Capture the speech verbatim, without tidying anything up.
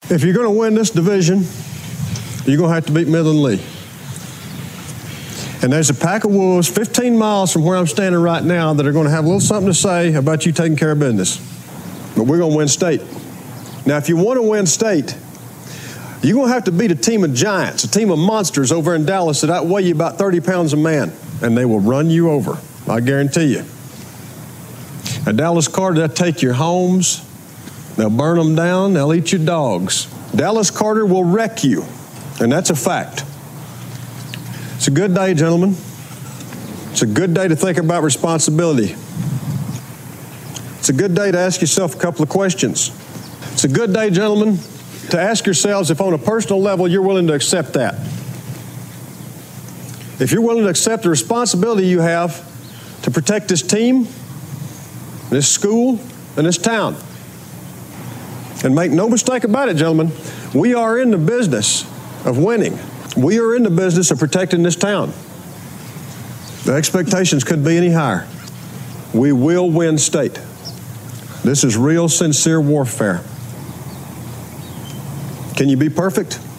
If you're going to win this division, you're going to have to beat Midland Lee. And there's a pack of wolves fifteen miles from where I'm standing right now that are going to have a little something to say about you taking care of business. But we're going to win state. Now, if you want to win state, you're going to have to beat a team of giants, a team of monsters over in Dallas that outweigh you about thirty pounds a man, and they will run you over, I guarantee you. At Dallas Carter, they'll take your homes, they'll burn them down, they'll eat your dogs. Dallas Carter will wreck you, and that's a fact. It's a good day, gentlemen. It's a good day to think about responsibility. It's a good day to ask yourself a couple of questions. It's a good day, gentlemen, to ask yourselves if on a personal level you're willing to accept that. If you're willing to accept the responsibility you have to protect this team, this school, and this town. And make no mistake about it, gentlemen, we are in the business of winning. We are in the business of protecting this town. The expectations couldn't be any higher. We will win state. This is real, sincere warfare. Can you be perfect?